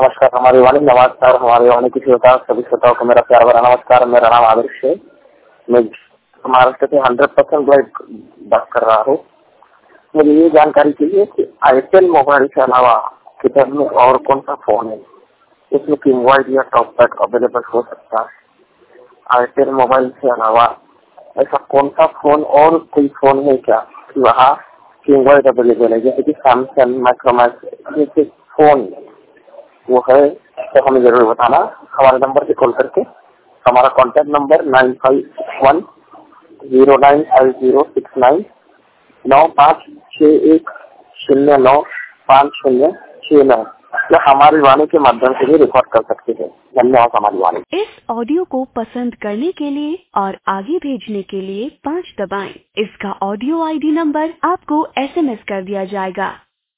नमस्कार हमारी वाणी, नमस्कार हमारी वाणी की श्रोता सभी श्रोताओं को मेरा प्यार भरा नमस्कार। मेरा नाम आदर्श है। मैं महाराष्ट्र के 100% ब्लड बात कर रहा हूँ। मुझे ये जानकारी चाहिए कि आईटेल मोबाइल के अलावा किधर में और कौन सा फोन है इसमें किंगवाइड या टॉप पैक अवेलेबल हो सकता है। आईटेल मोबाइल के अलावा ऐसा कौन सा फोन और कोई फोन है क्या कि वहाँ किंगवाइड अवेलेबल है, जैसे कि सैमसंग, माइक्रोमैक्स जैसे फोन वो है तो हमें जरूर बताना। हमारे नंबर पे कॉल करके। हमारा कॉन्टैक्ट नंबर 95109506 9561095069 या हमारी वाणी के माध्यम से भी रिकॉर्ड कर सकते हैं। धन्यवाद हमारी वाणी। इस ऑडियो को पसंद करने के लिए और आगे भेजने के लिए 5 दबाएं। इसका ऑडियो ID नंबर आपको SMS कर दिया जाएगा।